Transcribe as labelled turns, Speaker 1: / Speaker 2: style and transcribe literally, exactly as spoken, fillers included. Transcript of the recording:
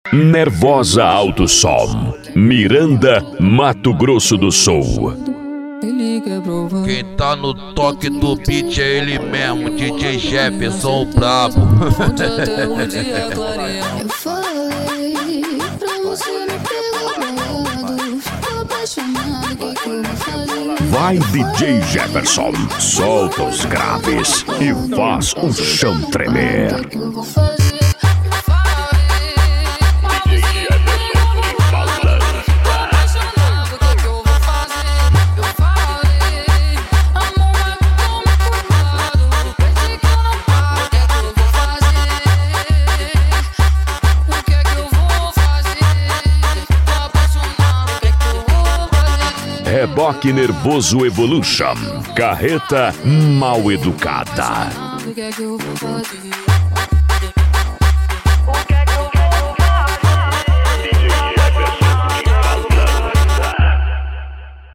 Speaker 1: Nervosa Alto Som, Miranda, Mato Grosso do Sul.
Speaker 2: Quem tá no toque do beat é ele mesmo, D J Jefferson, o brabo.
Speaker 3: Eu falei pra você não ter tô apaixonado, que que eu vou fazer?
Speaker 1: Vai D J Jefferson, solta os graves e faz o chão tremer.
Speaker 3: Que que eu vou fazer?
Speaker 1: Reboque Nervoso Evolution, carreta mal educada.
Speaker 3: O que é que eu vou fazer?